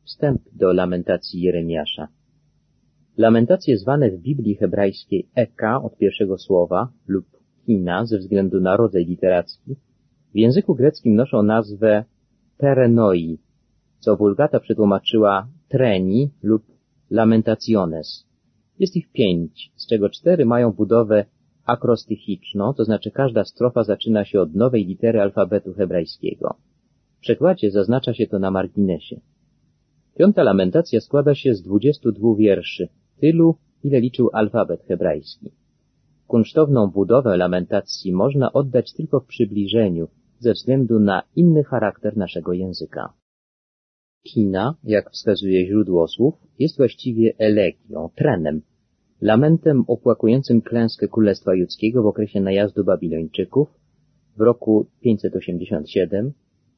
Wstęp do lamentacji Jeremiasza. Lamentacje zwane w Biblii hebrajskiej Eka od pierwszego słowa lub Kina ze względu na rodzaj literacki w języku greckim noszą nazwę perenoi, co Vulgata przetłumaczyła treni lub lamentationes. Jest ich 5, z czego 4 mają budowę akrostychiczną, to znaczy każda strofa zaczyna się od nowej litery alfabetu hebrajskiego. W przekładzie zaznacza się to na marginesie. 5. lamentacja składa się z 22 wierszy, tylu, ile liczył alfabet hebrajski. Kunsztowną budowę lamentacji można oddać tylko w przybliżeniu, ze względu na inny charakter naszego języka. Kina, jak wskazuje źródło słów, jest właściwie elegią, trenem, lamentem opłakującym klęskę Królestwa Judzkiego w okresie najazdu Babilończyków w roku 587-86.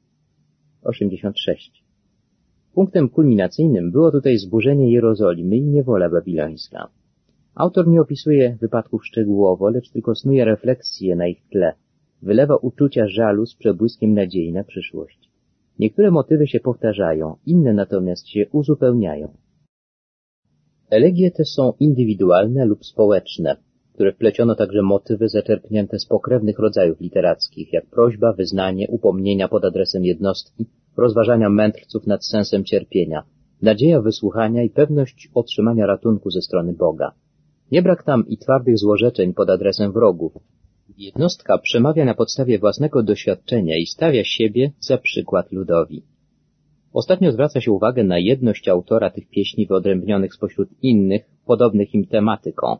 Punktem kulminacyjnym było tutaj zburzenie Jerozolimy i niewola babilońska. Autor nie opisuje wypadków szczegółowo, lecz tylko snuje refleksje na ich tle, wylewa uczucia żalu z przebłyskiem nadziei na przyszłość. Niektóre motywy się powtarzają, inne natomiast się uzupełniają. Elegie te są indywidualne lub społeczne, które wpleciono także motywy zaczerpnięte z pokrewnych rodzajów literackich, jak prośba, wyznanie, upomnienia pod adresem jednostki, rozważania mędrców nad sensem cierpienia, nadzieja wysłuchania i pewność otrzymania ratunku ze strony Boga. Nie brak tam i twardych złorzeczeń pod adresem wrogów. Jednostka przemawia na podstawie własnego doświadczenia i stawia siebie za przykład ludowi. Ostatnio zwraca się uwagę na jedność autora tych pieśni wyodrębnionych spośród innych, podobnych im tematyką.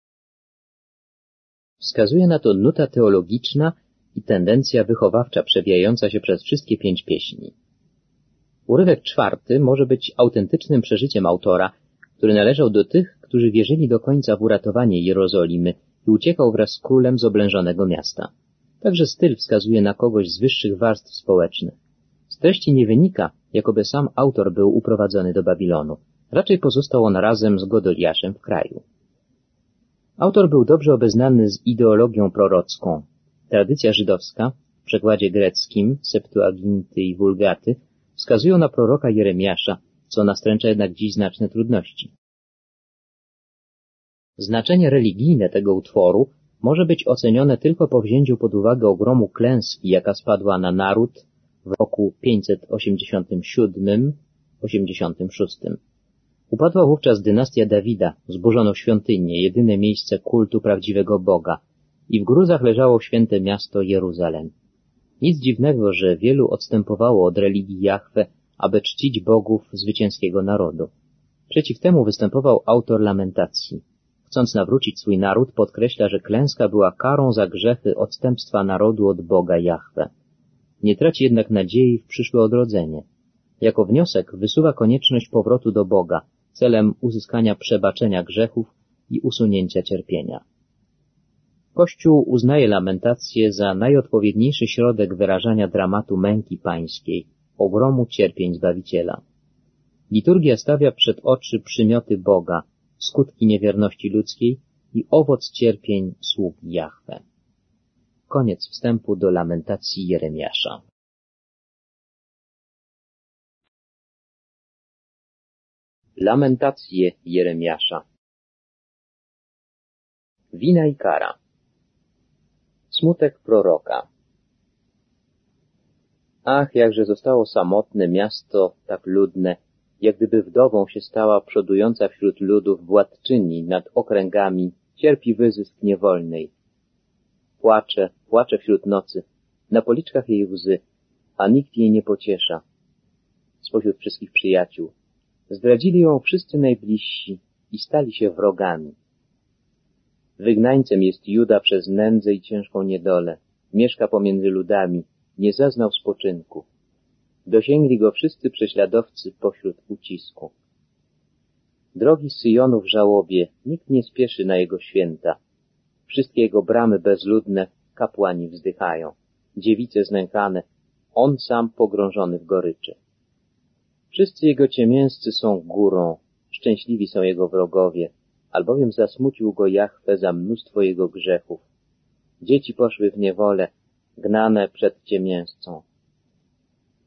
Wskazuje na to nuta teologiczna i tendencja wychowawcza przewijająca się przez wszystkie 5 pieśni. Urywek 4 może być autentycznym przeżyciem autora, który należał do tych, którzy wierzyli do końca w uratowanie Jerozolimy i uciekał wraz z królem z oblężonego miasta. Także styl wskazuje na kogoś z wyższych warstw społecznych. Z treści nie wynika, jakoby sam autor był uprowadzony do Babilonu. Raczej pozostał on razem z Godoliaszem w kraju. Autor był dobrze obeznany z ideologią prorocką. Tradycja żydowska, w przekładzie greckim, Septuaginty i Vulgaty, wskazują na proroka Jeremiasza, co nastręcza jednak dziś znaczne trudności. Znaczenie religijne tego utworu może być ocenione tylko po wzięciu pod uwagę ogromu klęski, jaka spadła na naród w roku 587-86. Upadła wówczas dynastia Dawida, zburzono świątynię, jedyne miejsce kultu prawdziwego Boga, i w gruzach leżało święte miasto Jeruzalem. Nic dziwnego, że wielu odstępowało od religii Jahwe, aby czcić bogów zwycięskiego narodu. Przeciw temu występował autor lamentacji. Chcąc nawrócić swój naród, podkreśla, że klęska była karą za grzechy odstępstwa narodu od Boga Jahwe. Nie traci jednak nadziei w przyszłe odrodzenie. Jako wniosek wysuwa konieczność powrotu do Boga, celem uzyskania przebaczenia grzechów i usunięcia cierpienia. Kościół uznaje lamentację za najodpowiedniejszy środek wyrażania dramatu męki pańskiej, ogromu cierpień Zbawiciela. Liturgia stawia przed oczy przymioty Boga, skutki niewierności ludzkiej i owoc cierpień sług Jahwe. Koniec wstępu do lamentacji Jeremiasza. Lamentacje Jeremiasza. Wina i kara. Smutek proroka. Ach, jakże zostało samotne miasto, tak ludne, jak gdyby wdową się stała przodująca wśród ludów władczyni nad okręgami, cierpi wyzysk niewolnej. Płacze wśród nocy, na policzkach jej łzy, a nikt jej nie pociesza. Spośród wszystkich przyjaciół. Zdradzili ją wszyscy najbliżsi i stali się wrogami. Wygnańcem jest Juda przez nędzę i ciężką niedolę. Mieszka pomiędzy ludami, nie zaznał spoczynku. Dosięgli go wszyscy prześladowcy pośród ucisku. Drogi Syjonu w żałobie, nikt nie spieszy na jego święta. Wszystkie jego bramy bezludne, kapłani wzdychają. Dziewice znękane, on sam pogrążony w goryczy. Wszyscy jego ciemięscy są górą, szczęśliwi są jego wrogowie, albowiem zasmucił go Jahwe za mnóstwo jego grzechów. Dzieci poszły w niewolę, gnane przed ciemięscą.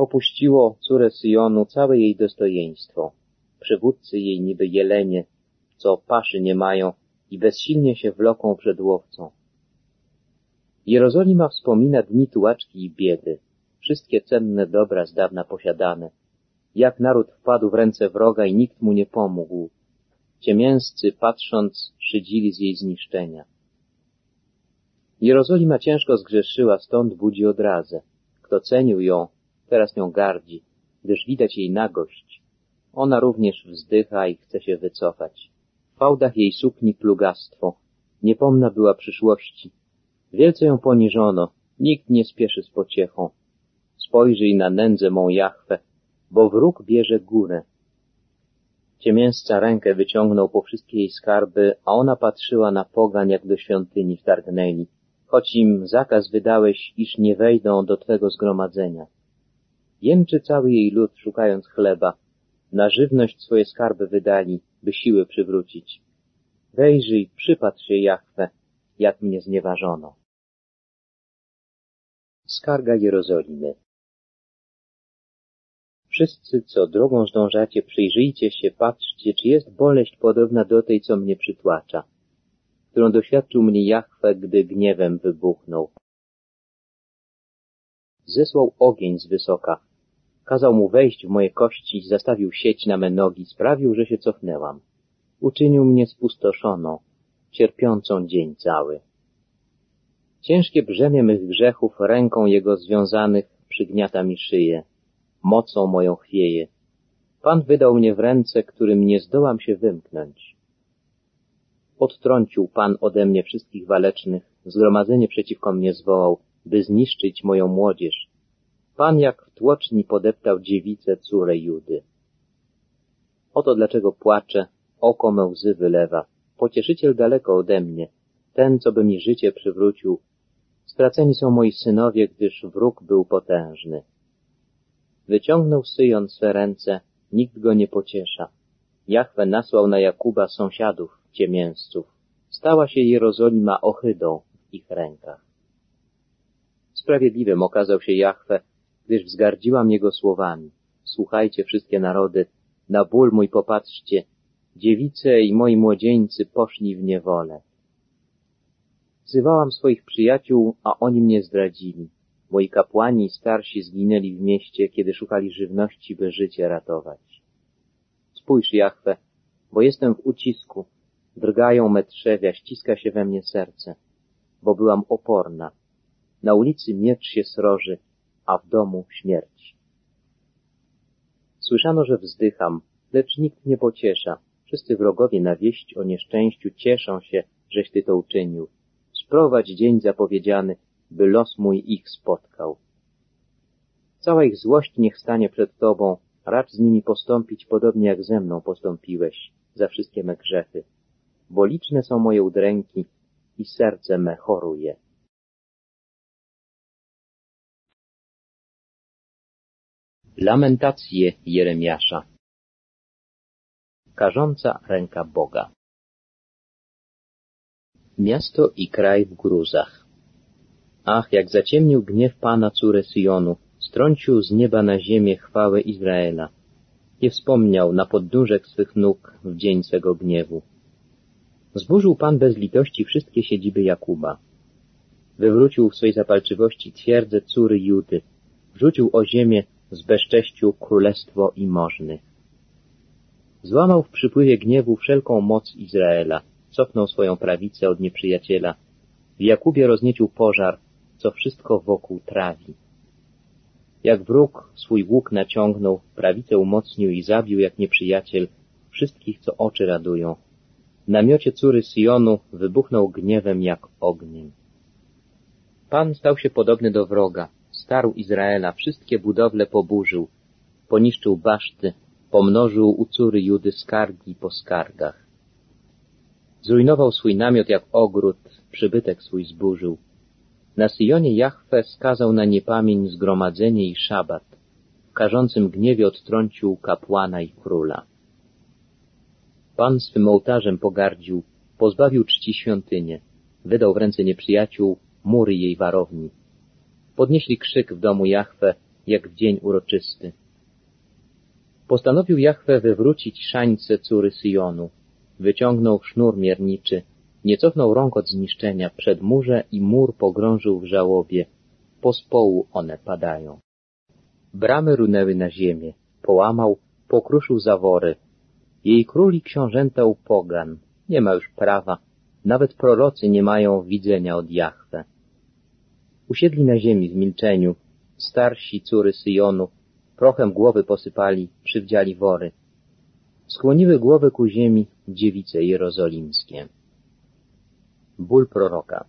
Opuściło córę Syjonu całe jej dostojeństwo. Przywódcy jej niby jelenie, co paszy nie mają i bezsilnie się wloką przed łowcą. Jerozolima wspomina dni tułaczki i biedy, wszystkie cenne dobra z dawna posiadane. Jak naród wpadł w ręce wroga i nikt mu nie pomógł. Ciemięscy, patrząc, szydzili z jej zniszczenia. Jerozolima ciężko zgrzeszyła, stąd budzi odrazę. Kto cenił ją, teraz nią gardzi, gdyż widać jej nagość. Ona również wzdycha i chce się wycofać. W fałdach jej sukni plugastwo, niepomna była przyszłości. Wielce ją poniżono, nikt nie spieszy z pociechą. Spojrzyj na nędzę mą Jahwe, bo wróg bierze górę. Ciemięsca rękę wyciągnął po wszystkie jej skarby, a ona patrzyła na pogan, jak do świątyni wtargnęli, choć im zakaz wydałeś, iż nie wejdą do Twego zgromadzenia. Jęczy cały jej lud, szukając chleba. Na żywność swoje skarby wydali, by siły przywrócić. Wejrzyj, przypatrz się, Jahwe, jak mnie znieważono. Skarga Jerozolimy. Wszyscy, co drogą zdążacie, przyjrzyjcie się, patrzcie, czy jest boleść podobna do tej, co mnie przytłacza, którą doświadczył mnie Jahwe, gdy gniewem wybuchnął. Zesłał ogień z wysoka, kazał mu wejść w moje kości, zastawił sieć na me nogi, sprawił, że się cofnęłam. Uczynił mnie spustoszoną, cierpiącą dzień cały. Ciężkie brzemię mych grzechów ręką jego związanych przygniata mi szyję, mocą moją chwieje. Pan wydał mnie w ręce, którym nie zdołam się wymknąć. Odtrącił Pan ode mnie wszystkich walecznych, zgromadzenie przeciwko mnie zwołał, by zniszczyć moją młodzież. Pan jak w tłoczni podeptał dziewicę, córę Judy. Oto dlaczego płaczę, oko me łzy wylewa. Pocieszyciel daleko ode mnie, ten, co by mi życie przywrócił. Straceni są moi synowie, gdyż wróg był potężny. Wyciągnął Syjon swe ręce, nikt go nie pociesza. Jahwe nasłał na Jakuba sąsiadów, ciemięsców. Stała się Jerozolima ohydą w ich rękach. Sprawiedliwym okazał się Jahwe, gdyż wzgardziłam Jego słowami. Słuchajcie, wszystkie narody, na ból mój popatrzcie. Dziewice i moi młodzieńcy poszli w niewolę. Wzywałam swoich przyjaciół, a oni mnie zdradzili. Moi kapłani i starsi zginęli w mieście, kiedy szukali żywności, by życie ratować. Spójrz, Jahwe, bo jestem w ucisku. Drgają me trzewia, ściska się we mnie serce, bo byłam oporna. Na ulicy miecz się sroży, a w domu śmierć. Słyszano, że wzdycham, lecz nikt nie pociesza. Wszyscy wrogowie na wieść o nieszczęściu cieszą się, żeś Ty to uczynił. Sprowadź dzień zapowiedziany, by los mój ich spotkał. Cała ich złość niech stanie przed Tobą, racz z nimi postąpić podobnie jak ze mną postąpiłeś za wszystkie me grzechy, bo liczne są moje udręki i serce me choruje. Lamentacje Jeremiasza. Karząca ręka Boga. Miasto i kraj w gruzach. Ach, jak zaciemnił gniew Pana córę Syjonu, strącił z nieba na ziemię chwałę Izraela. Nie wspomniał na podnóżek swych nóg w dzień swego gniewu. Zburzył Pan bez litości wszystkie siedziby Jakuba. Wywrócił w swej zapalczywości twierdzę córy Judy. Wrzucił o ziemię, zbezcześcił królestwo i możnych. Złamał w przypływie gniewu wszelką moc Izraela. Cofnął swoją prawicę od nieprzyjaciela. W Jakubie rozniecił pożar, co wszystko wokół trawi. Jak wróg swój łuk naciągnął, prawicę umocnił i zabił jak nieprzyjaciel wszystkich, co oczy radują. W namiocie córy Syjonu wybuchnął gniewem jak ogniem. Pan stał się podobny do wroga, starł Izraela, wszystkie budowle poburzył, poniszczył baszty, pomnożył u córy Judy skargi po skargach. Zrujnował swój namiot jak ogród, przybytek swój zburzył. Na Syjonie Jahwe skazał na niepamięć zgromadzenie i szabat. W karzącym gniewie odtrącił kapłana i króla. Pan swym ołtarzem pogardził, pozbawił czci świątynię, wydał w ręce nieprzyjaciół mury jej warowni. Podnieśli krzyk w domu Jahwe, jak w dzień uroczysty. Postanowił Jahwe wywrócić szańce córy Syjonu, wyciągnął sznur mierniczy, nie cofnął rąk od zniszczenia, przed murze i mur pogrążył w żałobie, pospołu one padają. Bramy runęły na ziemię, połamał, pokruszył zawory. Jej król i książęta upogan, nie ma już prawa, nawet prorocy nie mają widzenia od Jahwe. Usiedli na ziemi w milczeniu, starsi córy Syjonu, prochem głowy posypali, przywdziali wory. Skłoniły głowy ku ziemi dziewice jerozolimskie. Ból proroka.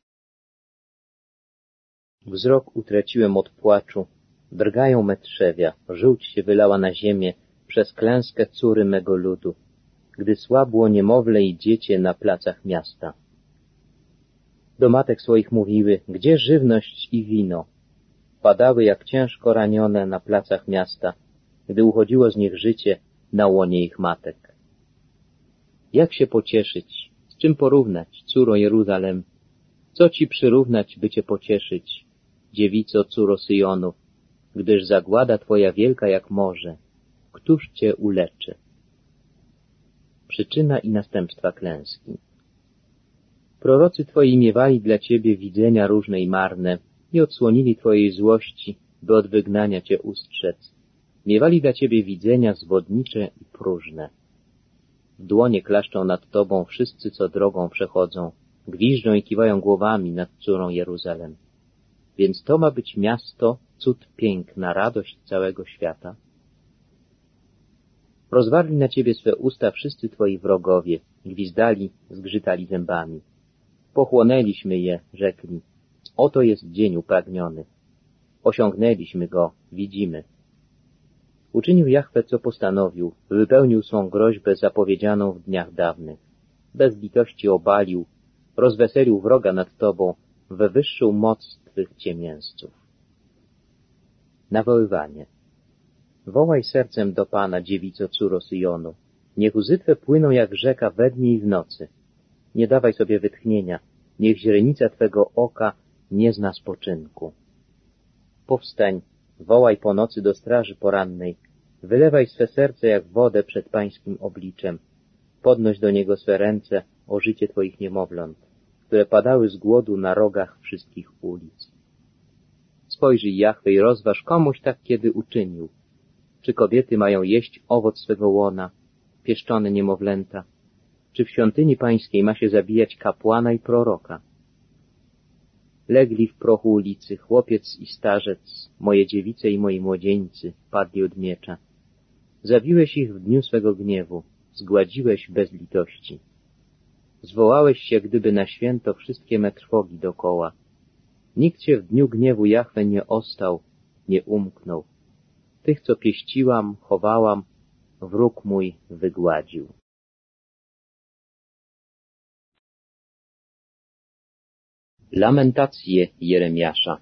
Wzrok utraciłem od płaczu, drgają me trzewia, żółć się wylała na ziemię przez klęskę córy mego ludu, gdy słabło niemowlę i dziecię na placach miasta. Do matek swoich mówiły, gdzie żywność i wino? Padały jak ciężko ranione na placach miasta, gdy uchodziło z nich życie na łonie ich matek. Jak się pocieszyć? Z czym porównać, córo Jeruzalem? Co ci przyrównać, by cię pocieszyć, dziewico córo Syjonu, gdyż zagłada twoja wielka jak morze, któż cię uleczy? Przyczyna i następstwa klęski. Prorocy twoi miewali dla ciebie widzenia różne i marne i odsłonili twojej złości, by od wygnania cię ustrzec. Miewali dla ciebie widzenia zwodnicze i próżne. W dłonie klaszczą nad tobą wszyscy, co drogą przechodzą, gwiżdżą i kiwają głowami nad córą Jeruzalem. Więc to ma być miasto, cud piękna, radość całego świata. Rozwarli na ciebie swe usta wszyscy twoi wrogowie, gwizdali, zgrzytali zębami. Pochłonęliśmy je, rzekli, oto jest dzień upragniony. Osiągnęliśmy go, widzimy. Uczynił Jahwe, co postanowił, wypełnił swą groźbę zapowiedzianą w dniach dawnych. Bez litości obalił, rozweselił wroga nad tobą, wywyższył moc twych ciemięzców. Nawoływanie. Wołaj sercem do Pana, dziewico córo Syjonu. Niech łzy twe płyną jak rzeka we dnie i w nocy. Nie dawaj sobie wytchnienia, niech źrenica twego oka nie zna spoczynku. Powstań, wołaj po nocy do straży porannej, wylewaj swe serce jak wodę przed Pańskim obliczem, podnoś do Niego swe ręce o życie twoich niemowląt, które padały z głodu na rogach wszystkich ulic. Spojrzyj, Jahwe, i rozważ, komuś tak kiedy uczynił. Czy kobiety mają jeść owoc swego łona, pieszczone niemowlęta? Czy w świątyni Pańskiej ma się zabijać kapłana i proroka? Legli w prochu ulicy chłopiec i starzec, moje dziewice i moi młodzieńcy, padli od miecza. Zabiłeś ich w dniu swego gniewu, zgładziłeś bez litości. Zwołałeś się, gdyby na święto wszystkie me trwogi dokoła. Nikt się w dniu gniewu Jahwe nie ostał, nie umknął. Tych, co pieściłam, chowałam, wróg mój wygładził. Lamentacje Jeremiasza.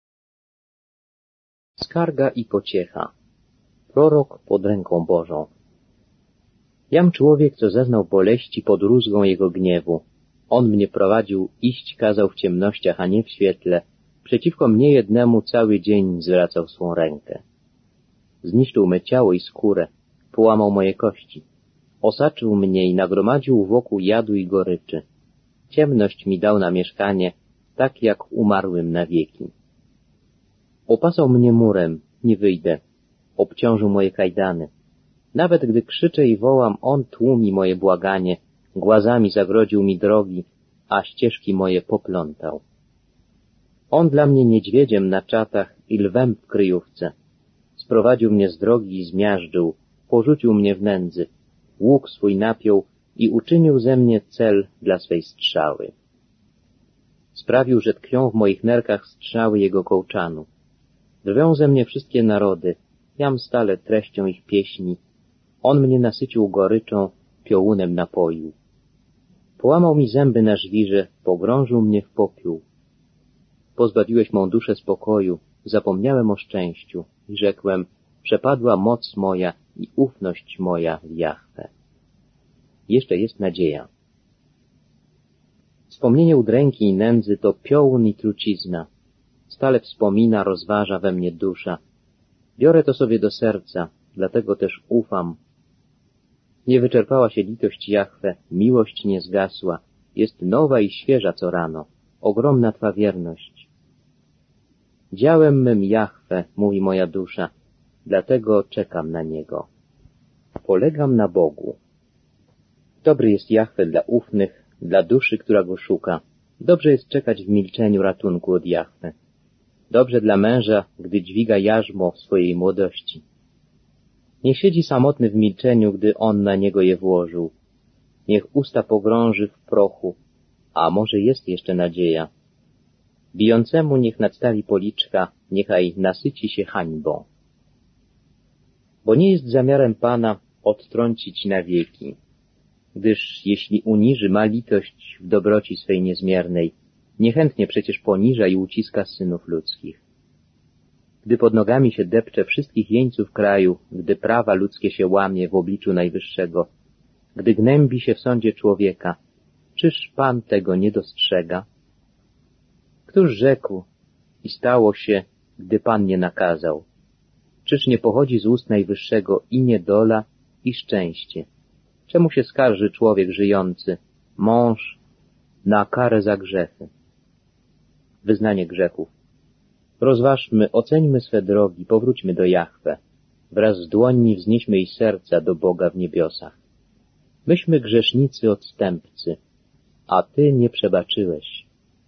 Skarga i pociecha. Prorok pod ręką Bożą. Jam człowiek, co zeznał boleści pod rózgą jego gniewu. On mnie prowadził, iść kazał w ciemnościach, a nie w świetle. Przeciwko mnie jednemu cały dzień zwracał swą rękę. Zniszczył me ciało i skórę, połamał moje kości. Osaczył mnie i nagromadził wokół jadu i goryczy. Ciemność mi dał na mieszkanie, tak jak umarłym na wieki. Opasał mnie murem, nie wyjdę. Obciążył moje kajdany. Nawet gdy krzyczę i wołam, on tłumi moje błaganie, głazami zagrodził mi drogi, a ścieżki moje poplątał. On dla mnie niedźwiedziem na czatach i lwem w kryjówce. Sprowadził mnie z drogi i zmiażdżył, porzucił mnie w nędzy, łuk swój napiął i uczynił ze mnie cel dla swej strzały. Sprawił, że tkwią w moich nerkach strzały jego kołczanu. Drwią ze mnie wszystkie narody, jam stale treścią ich pieśni. On mnie nasycił goryczą, piołunem napoił. Połamał mi zęby na żwirze, pogrążył mnie w popiół. Pozbawiłeś mą duszę spokoju, zapomniałem o szczęściu i rzekłem, przepadła moc moja i ufność moja w Jahwe. Jeszcze jest nadzieja. Wspomnienie udręki i nędzy to piołun i trucizna. Stale wspomina, rozważa we mnie dusza. Biorę to sobie do serca, dlatego też ufam. Nie wyczerpała się litość Jahwe, miłość nie zgasła, jest nowa i świeża co rano, ogromna Twa wierność. Działem mym Jahwe, mówi moja dusza, dlatego czekam na Niego. Polegam na Bogu. Dobry jest Jahwe dla ufnych, dla duszy, która Go szuka. Dobrze jest czekać w milczeniu ratunku od Jahwe. Dobrze dla męża, gdy dźwiga jarzmo w swojej młodości. Niech siedzi samotny w milczeniu, gdy on na niego je włożył. Niech usta pogrąży w prochu, a może jest jeszcze nadzieja. Bijącemu niech nadstawi policzka, niechaj nasyci się hańbą. Bo nie jest zamiarem Pana odtrącić na wieki, gdyż jeśli uniży, ma litość w dobroci swej niezmiernej, niechętnie przecież poniża i uciska synów ludzkich. Gdy pod nogami się depcze wszystkich jeńców kraju, gdy prawa ludzkie się łamie w obliczu Najwyższego, gdy gnębi się w sądzie człowieka, czyż Pan tego nie dostrzega? Któż rzekł i stało się, gdy Pan nie nakazał? Czyż nie pochodzi z ust Najwyższego i niedola, i szczęście? Czemu się skarży człowiek żyjący, mąż, na karę za grzechy? Wyznanie grzechów. Rozważmy, oceńmy swe drogi, powróćmy do Jahwe. Wraz z dłońmi wznieśmy jej serca do Boga w niebiosach. Myśmy grzesznicy odstępcy, a Ty nie przebaczyłeś.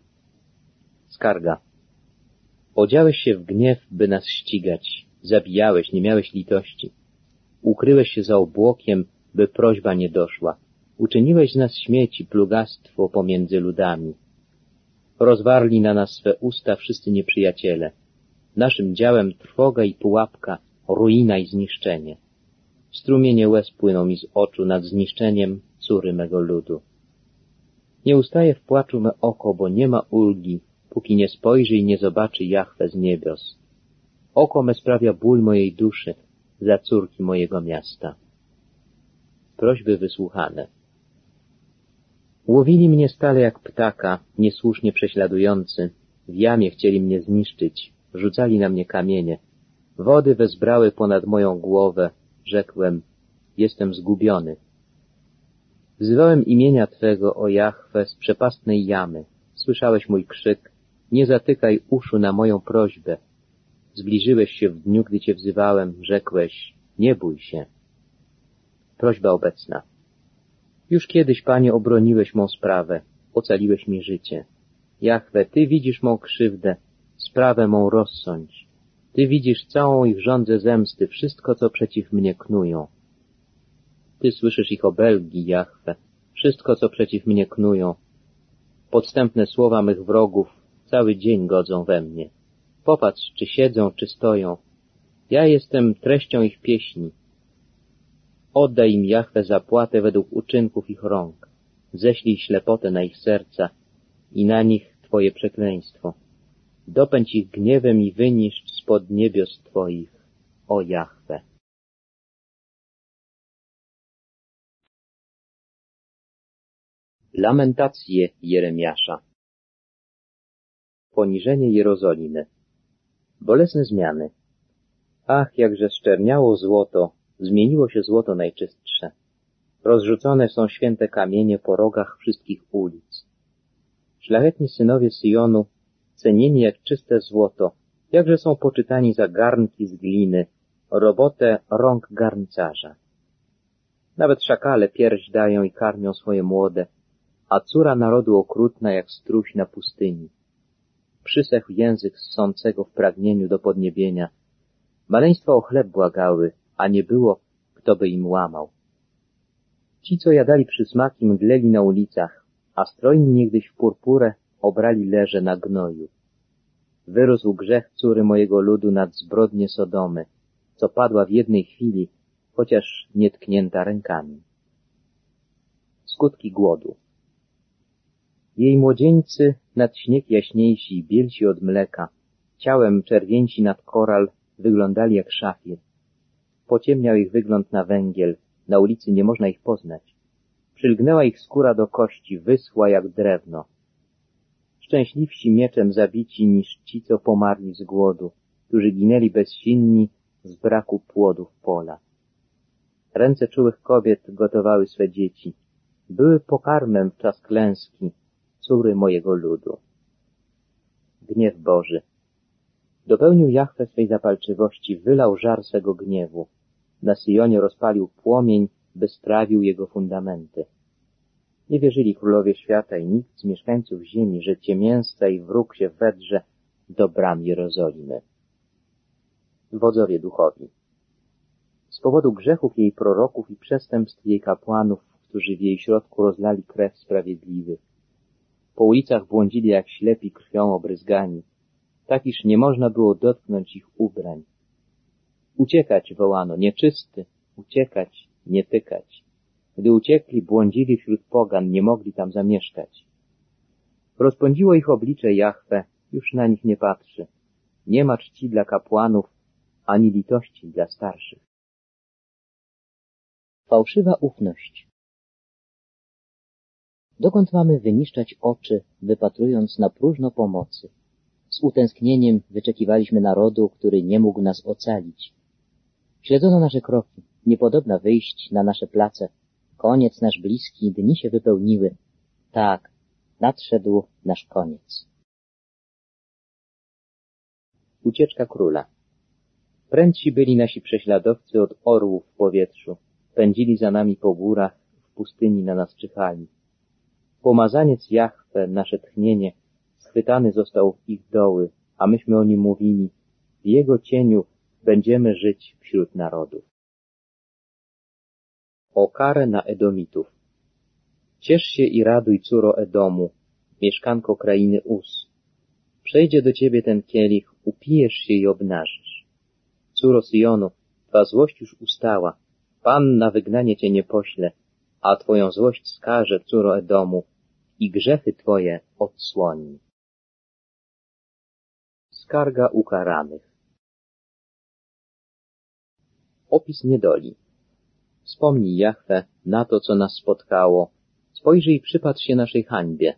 Skarga. Odziałeś się w gniew, by nas ścigać. Zabijałeś, nie miałeś litości. Ukryłeś się za obłokiem, by prośba nie doszła. Uczyniłeś z nas śmieci, plugastwo pomiędzy ludami. Rozwarli na nas swe usta wszyscy nieprzyjaciele. Naszym działem trwoga i pułapka, ruina i zniszczenie. Strumienie łez płyną mi z oczu nad zniszczeniem córy mego ludu. Nie ustaje w płaczu me oko, bo nie ma ulgi, póki nie spojrzy i nie zobaczy Jahwe z niebios. Oko me sprawia ból mojej duszy za córki mojego miasta. Prośby wysłuchane. Łowili mnie stale jak ptaka, niesłusznie prześladujący, w jamie chcieli mnie zniszczyć, rzucali na mnie kamienie. Wody wezbrały ponad moją głowę, rzekłem, jestem zgubiony. Wzywałem imienia Twego, o Jahwe, z przepastnej jamy. Słyszałeś mój krzyk, nie zatykaj uszu na moją prośbę. Zbliżyłeś się w dniu, gdy Cię wzywałem, rzekłeś, nie bój się. Prośba obecna. Już kiedyś, Panie, obroniłeś mą sprawę, ocaliłeś mi życie. Jahwe, Ty widzisz mą krzywdę, sprawę mą rozsądź. Ty widzisz całą ich żądzę zemsty, wszystko, co przeciw mnie knują. Ty słyszysz ich obelgi, Jahwe, wszystko, co przeciw mnie knują. Podstępne słowa mych wrogów cały dzień godzą we mnie. Popatrz, czy siedzą, czy stoją. Ja jestem treścią ich pieśni. Oddaj im, Jahwe, zapłatę według uczynków ich rąk. Ześlij ślepotę na ich serca i na nich Twoje przekleństwo. Dopędź ich gniewem i wyniszcz spod niebios Twoich, o Jahwe. Lamentacje Jeremiasza. Poniżenie Jerozolimy. Bolesne zmiany. Ach, jakże szczerniało złoto, zmieniło się złoto najczystsze. Rozrzucone są święte kamienie po rogach wszystkich ulic. Szlachetni synowie Syjonu, cenieni jak czyste złoto, jakże są poczytani za garnki z gliny, robotę rąk garncarza. Nawet szakale pierś dają i karmią swoje młode, a córa narodu okrutna jak struś na pustyni. Przysechł język ssącego w pragnieniu do podniebienia. Maleństwa o chleb błagały, a nie było, kto by im łamał. Ci, co jadali przysmaki, mdleli na ulicach, a strojni niegdyś w purpurę obrali leże na gnoju. Wyrósł grzech córy mojego ludu nad zbrodnie Sodomy, co padła w jednej chwili, chociaż nie tknięta rękami. Skutki głodu. Jej młodzieńcy nad śnieg jaśniejsi, bielsi od mleka, ciałem czerwięci nad koral, wyglądali jak szafir. Pociemniał ich wygląd na węgiel, na ulicy nie można ich poznać. Przylgnęła ich skóra do kości, wyschła jak drewno. Szczęśliwsi mieczem zabici niż ci, co pomarli z głodu, którzy ginęli bezsilni z braku płodów pola. Ręce czułych kobiet gotowały swe dzieci. Były pokarmem w czas klęski, córy mojego ludu. Gniew Boży. Dopełnił Jahwe swej zapalczywości, wylał żar swego gniewu. Na Syjonie rozpalił płomień, by strawił jego fundamenty. Nie wierzyli królowie świata i nikt z mieszkańców ziemi, że ciemięsca i wróg się wedrze do bram Jerozolimy. Wodzowie duchowi. Z powodu grzechów jej proroków i przestępstw jej kapłanów, którzy w jej środku rozlali krew sprawiedliwych, po ulicach błądzili jak ślepi krwią obryzgani, tak iż nie można było dotknąć ich ubrań. Uciekać wołano, nieczysty, uciekać, nie tykać. Gdy uciekli, błądzili wśród pogan, nie mogli tam zamieszkać. Rozpędziło ich oblicze Jahwe, już na nich nie patrzy. Nie ma czci dla kapłanów, ani litości dla starszych. Fałszywa ufność. Dokąd mamy wyniszczać oczy, wypatrując na próżno pomocy? Z utęsknieniem wyczekiwaliśmy narodu, który nie mógł nas ocalić. Śledzono nasze kroki, niepodobna wyjść na nasze place. Koniec nasz bliski, dni się wypełniły. Tak, nadszedł nasz koniec. Ucieczka króla. Prędci byli nasi prześladowcy od orłów w powietrzu. Pędzili za nami po górach, w pustyni na nas czyhali. Pomazaniec Jahwe, nasze tchnienie, schwytany został w ich doły, a myśmy o nim mówili, w jego cieniu będziemy żyć wśród narodów. O karę na Edomitów. Ciesz się i raduj, córo Edomu, mieszkanko krainy Uz. Przejdzie do ciebie ten kielich, upijesz się i obnażysz. Córo Syjonu, twa złość już ustała, Pan na wygnanie cię nie pośle, a twoją złość skaże, córo Edomu, i grzechy twoje odsłoni. Skarga ukaranych. Opis niedoli. Wspomnij, Jahwe, na to, co nas spotkało. Spojrzyj i przypatrz się naszej hańbie.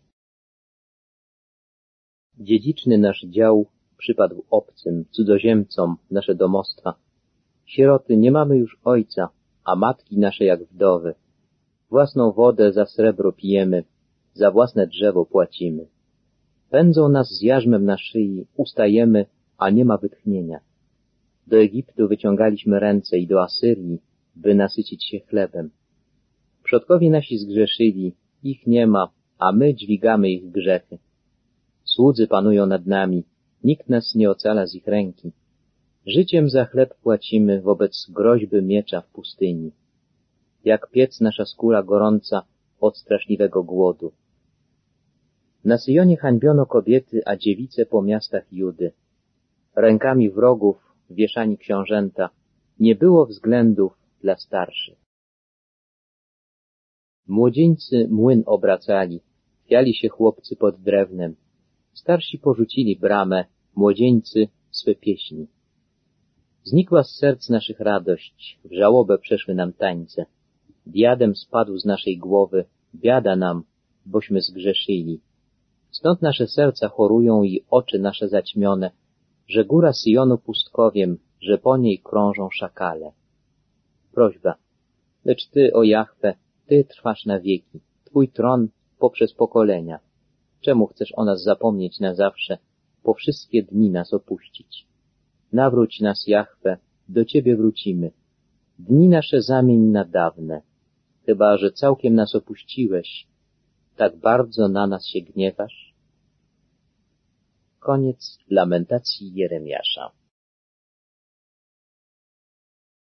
Dziedziczny nasz dział przypadł obcym, cudzoziemcom, nasze domostwa. Sieroty, nie mamy już ojca, a matki nasze jak wdowy. Własną wodę za srebro pijemy, za własne drzewo płacimy. Pędzą nas z jarzmem na szyi, ustajemy, a nie ma wytchnienia. Do Egiptu wyciągaliśmy ręce i do Asyrii, by nasycić się chlebem. Przodkowie nasi zgrzeszyli, ich nie ma, a my dźwigamy ich grzechy. Słudzy panują nad nami, nikt nas nie ocala z ich ręki. Życiem za chleb płacimy wobec groźby miecza w pustyni. Jak piec nasza skóra gorąca od straszliwego głodu. Na Syjonie hańbiono kobiety, a dziewice po miastach Judy. Rękami wrogów wieszani książęta, nie było względów dla starszych. Młodzieńcy młyn obracali, chwiali się chłopcy pod drewnem. Starsi porzucili bramę, młodzieńcy swe pieśni. Znikła z serc naszych radość, w żałobę przeszły nam tańce. Diadem spadł z naszej głowy, biada nam, bośmy zgrzeszyli. Stąd nasze serca chorują i oczy nasze zaćmione, że góra Syjonu pustkowiem, że po niej krążą szakale. Prośba. Lecz Ty, o Jahwe, Ty trwasz na wieki, Twój tron poprzez pokolenia. Czemu chcesz o nas zapomnieć na zawsze, po wszystkie dni nas opuścić? Nawróć nas, Jahwe, do Ciebie wrócimy. Dni nasze zamień na dawne. Chyba że całkiem nas opuściłeś, tak bardzo na nas się gniewasz? Koniec lamentacji Jeremiasza.